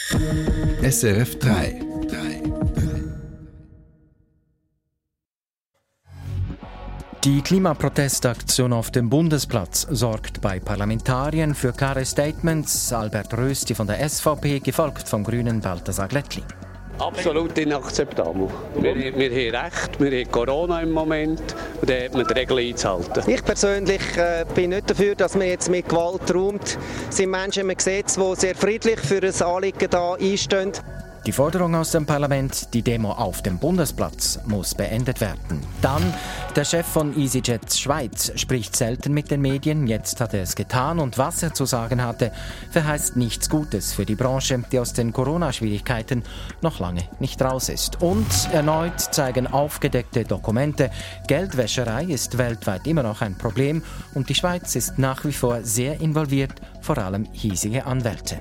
SRF 3. Die Klimaprotestaktion auf dem Bundesplatz sorgt bei Parlamentariern für klare Statements. Albert Rösti von der SVP, gefolgt vom Grünen Balthasar Glättli. Absolut inakzeptabel. Wir haben Recht, wir haben Corona im Moment und da hat man die Regeln einzuhalten. Ich persönlich bin nicht dafür, dass man jetzt mit Gewalt räumt. Es sind Menschen im Gesetz, die sehr friedlich für ein Anliegen da einstehen. Die Forderung aus dem Parlament, die Demo auf dem Bundesplatz, muss beendet werden. Dann, der Chef von EasyJet Schweiz spricht selten mit den Medien. Jetzt hat er es getan und was er zu sagen hatte, verheißt nichts Gutes für die Branche, die aus den Corona-Schwierigkeiten noch lange nicht raus ist. Und erneut zeigen aufgedeckte Dokumente, Geldwäscherei ist weltweit immer noch ein Problem und die Schweiz ist nach wie vor sehr involviert, vor allem hiesige Anwälte.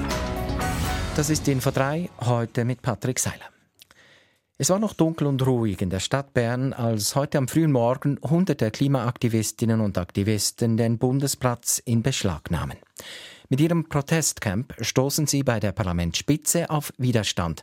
Das ist Info 3, heute mit Patrick Seiler. Es war noch dunkel und ruhig in der Stadt Bern, als heute am frühen Morgen hunderte Klimaaktivistinnen und Aktivisten den Bundesplatz in Beschlag nahmen. Mit ihrem Protestcamp stoßen sie bei der Parlamentsspitze auf Widerstand.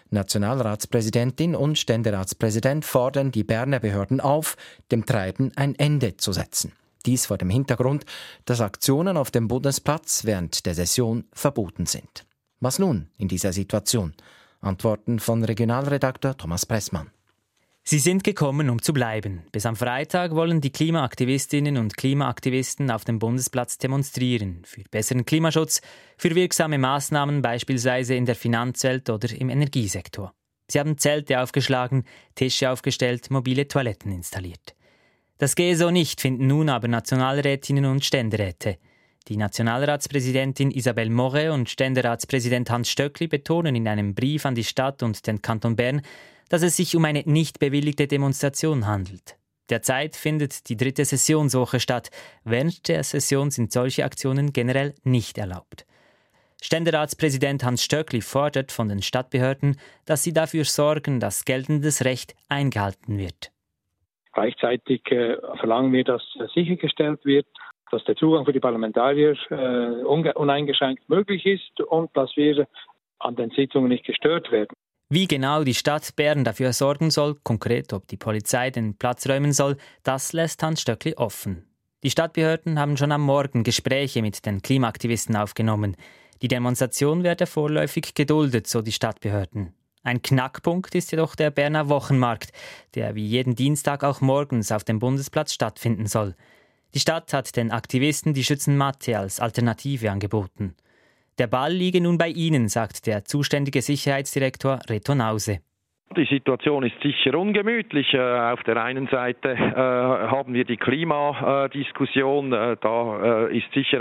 Nationalratspräsidentin und Ständeratspräsident fordern die Berner Behörden auf, dem Treiben ein Ende zu setzen. Dies vor dem Hintergrund, dass Aktionen auf dem Bundesplatz während der Session verboten sind. Was nun in dieser Situation? Antworten von Regionalredakteur Thomas Pressmann. Sie sind gekommen, um zu bleiben. Bis am Freitag wollen die Klimaaktivistinnen und Klimaaktivisten auf dem Bundesplatz demonstrieren. Für besseren Klimaschutz, für wirksame Maßnahmen beispielsweise in der Finanzwelt oder im Energiesektor. Sie haben Zelte aufgeschlagen, Tische aufgestellt, mobile Toiletten installiert. Das gehe so nicht, finden nun aber Nationalrätinnen und Ständeräte. Die Nationalratspräsidentin Isabelle Moret und Ständeratspräsident Hans Stöckli betonen in einem Brief an die Stadt und den Kanton Bern, dass es sich um eine nicht bewilligte Demonstration handelt. Derzeit findet die 3. Sessionswoche statt. Während der Session sind solche Aktionen generell nicht erlaubt. Ständeratspräsident Hans Stöckli fordert von den Stadtbehörden, dass sie dafür sorgen, dass geltendes Recht eingehalten wird. Gleichzeitig verlangen wir, dass sichergestellt wird, dass der Zugang für die Parlamentarier uneingeschränkt möglich ist und dass wir an den Sitzungen nicht gestört werden. Wie genau die Stadt Bern dafür sorgen soll, konkret ob die Polizei den Platz räumen soll, das lässt Hans Stöckli offen. Die Stadtbehörden haben schon am Morgen Gespräche mit den Klimaaktivisten aufgenommen. Die Demonstration werde vorläufig geduldet, so die Stadtbehörden. Ein Knackpunkt ist jedoch der Berner Wochenmarkt, der wie jeden Dienstag auch morgens auf dem Bundesplatz stattfinden soll. Die Stadt hat den Aktivisten die Schützenmatte als Alternative angeboten. Der Ball liege nun bei ihnen, sagt der zuständige Sicherheitsdirektor Reto Nause. Die Situation ist sicher ungemütlich. Auf der einen Seite haben wir die Klimadiskussion. Das ist sicher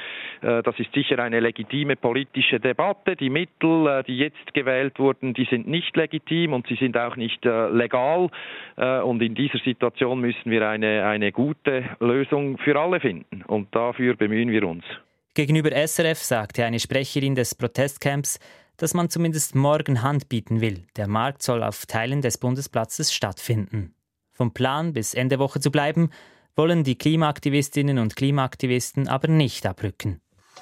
eine legitime politische Debatte. Die Mittel, die jetzt gewählt wurden, die sind nicht legitim und sie sind auch nicht legal. Und in dieser Situation müssen wir eine gute Lösung für alle finden. Und dafür bemühen wir uns. Gegenüber SRF sagte eine Sprecherin des Protestcamps, dass man zumindest morgen Hand bieten will. Der Markt soll auf Teilen des Bundesplatzes stattfinden. Vom Plan, bis Ende Woche zu bleiben, wollen die Klimaaktivistinnen und Klimaaktivisten aber nicht abrücken.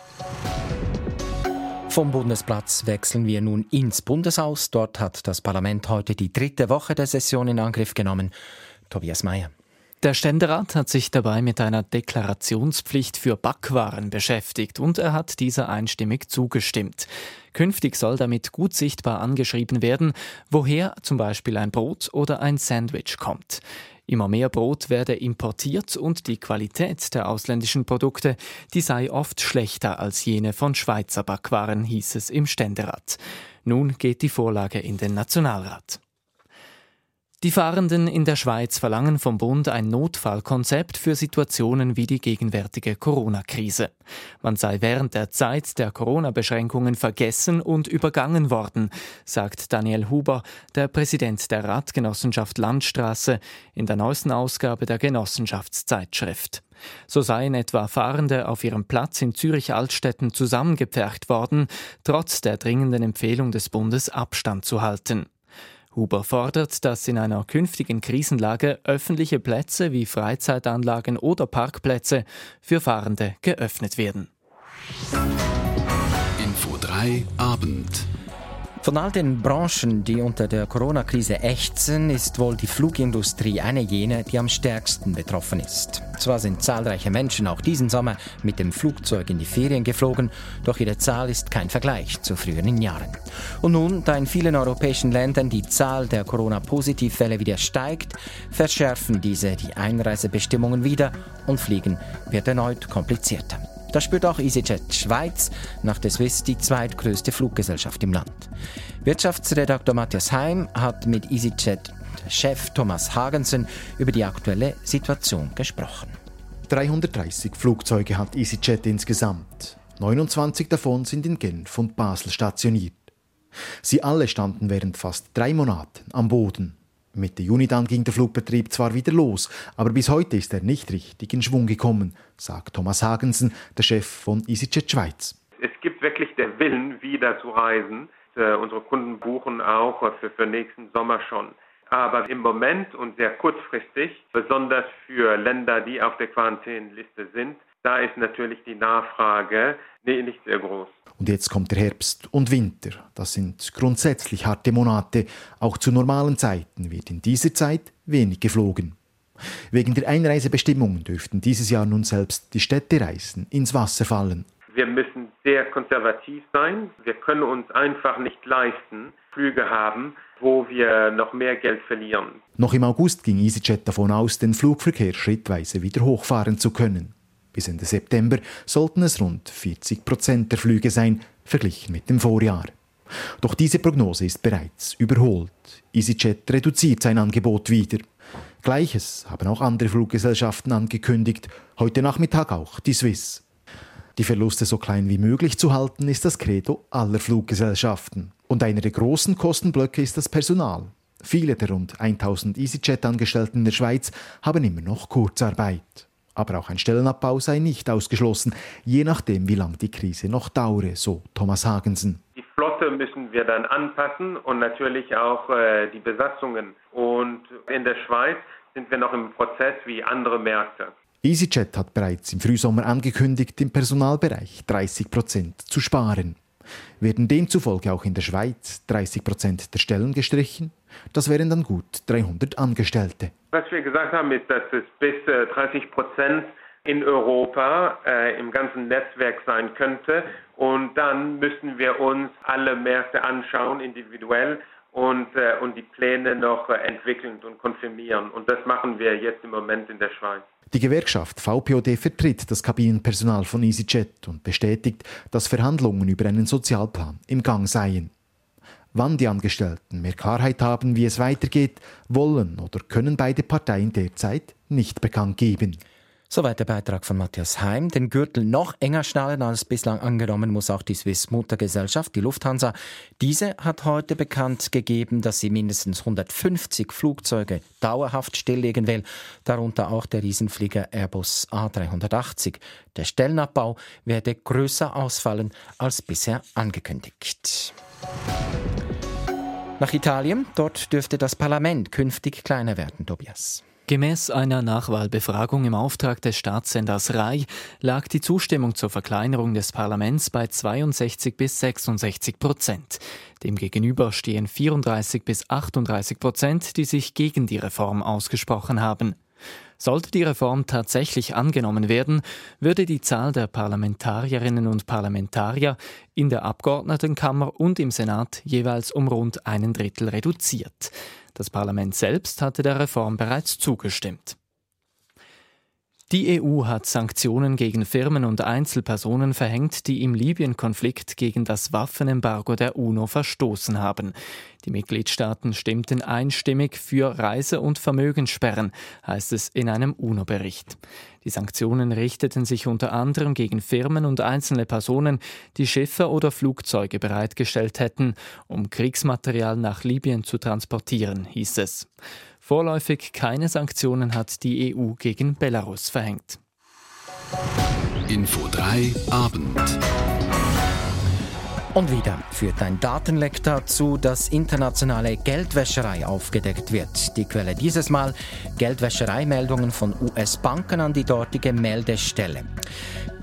Vom Bundesplatz wechseln wir nun ins Bundeshaus. Dort hat das Parlament heute die 3. Woche der Session in Angriff genommen. Tobias Meyer. Der Ständerat hat sich dabei mit einer Deklarationspflicht für Backwaren beschäftigt und er hat dieser einstimmig zugestimmt. Künftig soll damit gut sichtbar angeschrieben werden, woher zum Beispiel ein Brot oder ein Sandwich kommt. Immer mehr Brot werde importiert und die Qualität der ausländischen Produkte, die sei oft schlechter als jene von Schweizer Backwaren, hieß es im Ständerat. Nun geht die Vorlage in den Nationalrat. Die Fahrenden in der Schweiz verlangen vom Bund ein Notfallkonzept für Situationen wie die gegenwärtige Corona-Krise. Man sei während der Zeit der Corona-Beschränkungen vergessen und übergangen worden, sagt Daniel Huber, der Präsident der Radgenossenschaft Landstraße, in der neuesten Ausgabe der Genossenschaftszeitschrift. So seien etwa Fahrende auf ihrem Platz in Zürich-Altstetten zusammengepfercht worden, trotz der dringenden Empfehlung des Bundes Abstand zu halten. Huber fordert, dass in einer künftigen Krisenlage öffentliche Plätze wie Freizeitanlagen oder Parkplätze für Fahrende geöffnet werden. Info 3 3 Abend. Von all den Branchen, die unter der Corona-Krise ächzen, ist wohl die Flugindustrie eine jener, die am stärksten betroffen ist. Zwar sind zahlreiche Menschen auch diesen Sommer mit dem Flugzeug in die Ferien geflogen, doch ihre Zahl ist kein Vergleich zu früheren Jahren. Und nun, da in vielen europäischen Ländern die Zahl der Corona-Positivfälle wieder steigt, verschärfen diese die Einreisebestimmungen wieder und Fliegen wird erneut komplizierter. Das spürt auch EasyJet Schweiz, nach der Swiss die zweitgrößte Fluggesellschaft im Land. Wirtschaftsredakteur Matthias Heim hat mit EasyJet-Chef Thomas Hagensen über die aktuelle Situation gesprochen. 330 Flugzeuge hat EasyJet insgesamt. 29 davon sind in Genf und Basel stationiert. Sie alle standen während fast 3 Monaten am Boden. Mitte Juni dann ging der Flugbetrieb zwar wieder los, aber bis heute ist er nicht richtig in Schwung gekommen, sagt Thomas Hagensen, der Chef von EasyJet Schweiz. Es gibt wirklich den Willen, wieder zu reisen. Unsere Kunden buchen auch für nächsten Sommer schon. Aber im Moment und sehr kurzfristig, besonders für Länder, die auf der Quarantäneliste sind, da ist natürlich die Nachfrage nicht sehr groß. Und jetzt kommt der Herbst und Winter. Das sind grundsätzlich harte Monate. Auch zu normalen Zeiten wird in dieser Zeit wenig geflogen. Wegen der Einreisebestimmungen dürften dieses Jahr nun selbst die Städtereisen ins Wasser fallen. Wir müssen sehr konservativ sein. Wir können uns einfach nicht leisten, Flüge haben, wo wir noch mehr Geld verlieren. Noch im August ging EasyJet davon aus, den Flugverkehr schrittweise wieder hochfahren zu können. Bis Ende September sollten es rund 40% der Flüge sein, verglichen mit dem Vorjahr. Doch diese Prognose ist bereits überholt. EasyJet reduziert sein Angebot wieder. Gleiches haben auch andere Fluggesellschaften angekündigt, heute Nachmittag auch die Swiss. Die Verluste so klein wie möglich zu halten, ist das Credo aller Fluggesellschaften. Und einer der großen Kostenblöcke ist das Personal. Viele der rund 1000 EasyJet-Angestellten in der Schweiz haben immer noch Kurzarbeit. Aber auch ein Stellenabbau sei nicht ausgeschlossen, je nachdem, wie lange die Krise noch dauere, so Thomas Hagensen. Die Flotte müssen wir dann anpassen und natürlich auch die Besatzungen. Und in der Schweiz sind wir noch im Prozess wie andere Märkte. EasyJet hat bereits im Frühsommer angekündigt, im Personalbereich 30% zu sparen. Werden demzufolge auch in der Schweiz 30% der Stellen gestrichen? Das wären dann gut 300 Angestellte. Was wir gesagt haben, ist, dass es bis 30% in Europa im ganzen Netzwerk sein könnte. Und dann müssen wir uns alle Märkte anschauen, individuell, und die Pläne noch entwickeln und konfirmieren. Und das machen wir jetzt im Moment in der Schweiz. Die Gewerkschaft VPOD vertritt das Kabinenpersonal von EasyJet und bestätigt, dass Verhandlungen über einen Sozialplan im Gang seien. Wann die Angestellten mehr Klarheit haben, wie es weitergeht, wollen oder können beide Parteien derzeit nicht bekannt geben. Soweit der Beitrag von Matthias Heim. Den Gürtel noch enger schnallen als bislang angenommen muss auch die Swiss-Muttergesellschaft, die Lufthansa. Diese hat heute bekannt gegeben, dass sie mindestens 150 Flugzeuge dauerhaft stilllegen will, darunter auch der Riesenflieger Airbus A380. Der Stellenabbau werde größer ausfallen als bisher angekündigt. Nach Italien, dort dürfte das Parlament künftig kleiner werden, Tobias. Gemäß einer Nachwahlbefragung im Auftrag des Staatssenders RAI lag die Zustimmung zur Verkleinerung des Parlaments bei 62-66%. Demgegenüber stehen 34-38%, die sich gegen die Reform ausgesprochen haben. Sollte die Reform tatsächlich angenommen werden, würde die Zahl der Parlamentarierinnen und Parlamentarier in der Abgeordnetenkammer und im Senat jeweils um rund 1/3 reduziert. Das Parlament selbst hatte der Reform bereits zugestimmt. Die EU hat Sanktionen gegen Firmen und Einzelpersonen verhängt, die im Libyen-Konflikt gegen das Waffenembargo der UNO verstoßen haben. Die Mitgliedstaaten stimmten einstimmig für Reise- und Vermögenssperren, heißt es in einem UNO-Bericht. Die Sanktionen richteten sich unter anderem gegen Firmen und einzelne Personen, die Schiffe oder Flugzeuge bereitgestellt hätten, um Kriegsmaterial nach Libyen zu transportieren, hieß es. Vorläufig keine Sanktionen hat die EU gegen Belarus verhängt. Info 3 Abend. Und wieder führt ein Datenleck dazu, dass internationale Geldwäscherei aufgedeckt wird. Die Quelle dieses Mal: Geldwäschereimeldungen von US-Banken an die dortige Meldestelle.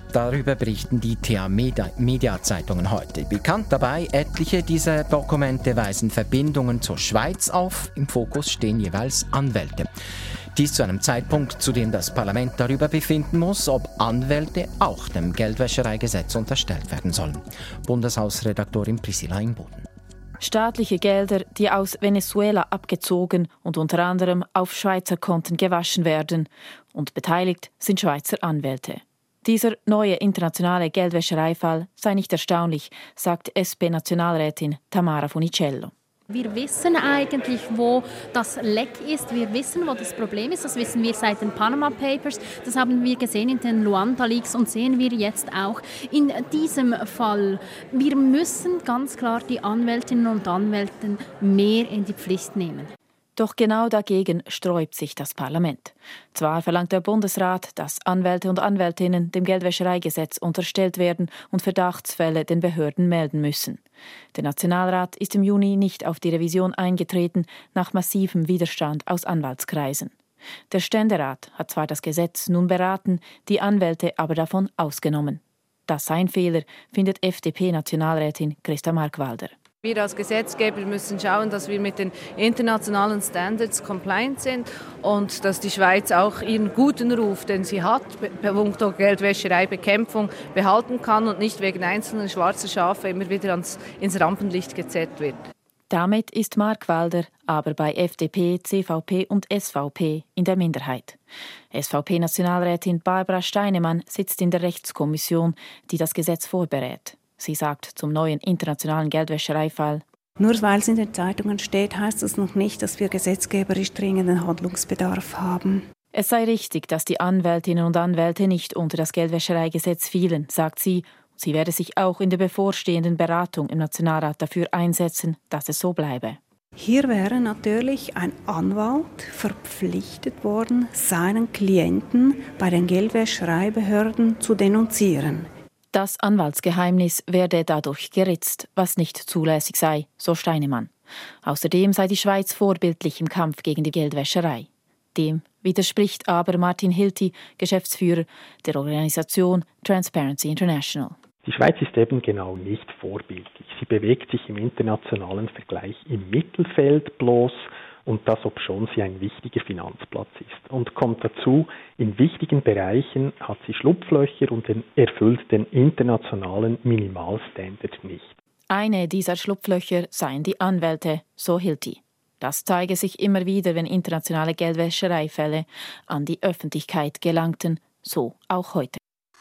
Darüber berichten die TA-Media-Zeitungen heute. Bekannt dabei, etliche dieser Dokumente weisen Verbindungen zur Schweiz auf. Im Fokus stehen jeweils Anwälte. Dies zu einem Zeitpunkt, zu dem das Parlament darüber befinden muss, ob Anwälte auch dem Geldwäschereigesetz unterstellt werden sollen. Bundeshausredaktorin Priscilla Imboden. Staatliche Gelder, die aus Venezuela abgezogen und unter anderem auf Schweizer Konten gewaschen werden. Und beteiligt sind Schweizer Anwälte. Dieser neue internationale Geldwäschereifall sei nicht erstaunlich, sagt SP-Nationalrätin Tamara Funicello. Wir wissen eigentlich, wo das Leck ist. Wir wissen, wo das Problem ist. Das wissen wir seit den Panama Papers. Das haben wir gesehen in den Luanda Leaks und sehen wir jetzt auch in diesem Fall. Wir müssen ganz klar die Anwältinnen und Anwälte mehr in die Pflicht nehmen. Doch genau dagegen sträubt sich das Parlament. Zwar verlangt der Bundesrat, dass Anwälte und Anwältinnen dem Geldwäschereigesetz unterstellt werden und Verdachtsfälle den Behörden melden müssen. Der Nationalrat ist im Juni nicht auf die Revision eingetreten, nach massivem Widerstand aus Anwaltskreisen. Der Ständerat hat zwar das Gesetz nun beraten, die Anwälte aber davon ausgenommen. Das sei ein Fehler, findet FDP-Nationalrätin Christa Markwalder. Wir als Gesetzgeber müssen schauen, dass wir mit den internationalen Standards compliant sind und dass die Schweiz auch ihren guten Ruf, den sie hat, punkto Geldwäschereibekämpfung behalten kann und nicht wegen einzelner schwarzer Schafe immer wieder ins Rampenlicht gezerrt wird. Damit ist Markwalder aber bei FDP, CVP und SVP in der Minderheit. SVP-Nationalrätin Barbara Steinemann sitzt in der Rechtskommission, die das Gesetz vorberät. Sie sagt zum neuen internationalen Geldwäschereifall: Nur weil es in den Zeitungen steht, heißt das noch nicht, dass wir gesetzgeberisch dringenden Handlungsbedarf haben. Es sei richtig, dass die Anwältinnen und Anwälte nicht unter das Geldwäschereigesetz fielen, sagt sie. Sie werde sich auch in der bevorstehenden Beratung im Nationalrat dafür einsetzen, dass es so bleibe. Hier wäre natürlich ein Anwalt verpflichtet worden, seinen Klienten bei den Geldwäschereibehörden zu denunzieren. Das Anwaltsgeheimnis werde dadurch geritzt, was nicht zulässig sei, so Steinemann. Außerdem sei die Schweiz vorbildlich im Kampf gegen die Geldwäscherei. Dem widerspricht aber Martin Hilty, Geschäftsführer der Organisation Transparency International. Die Schweiz ist eben genau nicht vorbildlich. Sie bewegt sich im internationalen Vergleich im Mittelfeld bloß, und das, obschon sie ein wichtiger Finanzplatz ist. Und kommt dazu, in wichtigen Bereichen hat sie Schlupflöcher und erfüllt den internationalen Minimalstandard nicht. Eine dieser Schlupflöcher seien die Anwälte, so Hilty. Das zeige sich immer wieder, wenn internationale Geldwäschereifälle an die Öffentlichkeit gelangten, so auch heute.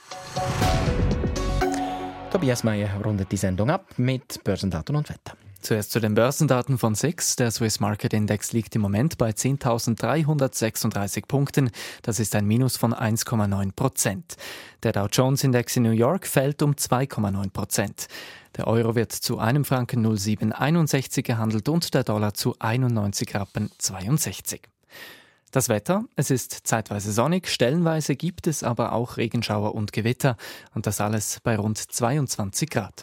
Tobias Meyer rundet die Sendung ab mit Börsendaten und Wetter. Zuerst zu den Börsendaten von SIX. Der Swiss Market Index liegt im Moment bei 10.336 Punkten. Das ist ein Minus von 1,9%. Der Dow Jones Index in New York fällt um 2,9%. Der Euro wird zu einem Franken 0,761 gehandelt und der Dollar zu 91,62 Rappen. Das Wetter: Es ist zeitweise sonnig, stellenweise gibt es aber auch Regenschauer und Gewitter. Und das alles bei rund 22 Grad.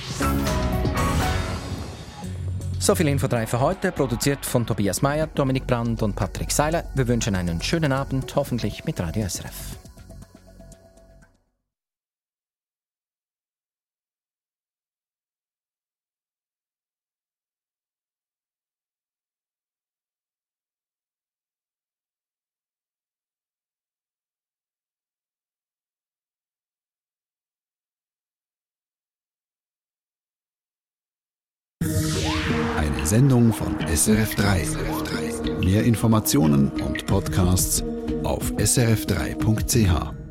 So viel Info 3 für heute, produziert von Tobias Meyer, Dominik Brandt und Patrick Seiler. Wir wünschen einen schönen Abend, hoffentlich mit Radio SRF. Eine Sendung von SRF3. Mehr Informationen und Podcasts auf srf3.ch.